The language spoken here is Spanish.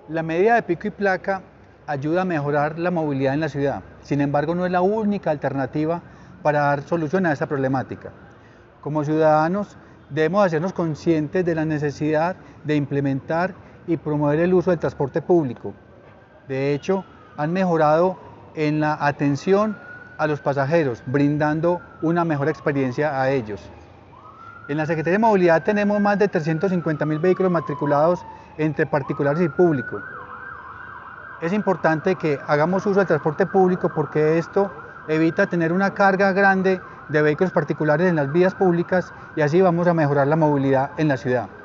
La medida de pico y placa ayuda a mejorar la movilidad en la ciudad. Sin embargo, no es la única alternativa para dar solución a esta problemática. Como ciudadanos, debemos hacernos conscientes de la necesidad de implementar y promover el uso del transporte público. De hecho, han mejorado en la atención a los pasajeros, brindando una mejor experiencia a ellos. En la Secretaría de Movilidad tenemos más de 350.000 vehículos matriculados entre particulares y público. Es importante que hagamos uso del transporte público porque esto evita tener una carga grande de vehículos particulares en las vías públicas y así vamos a mejorar la movilidad en la ciudad.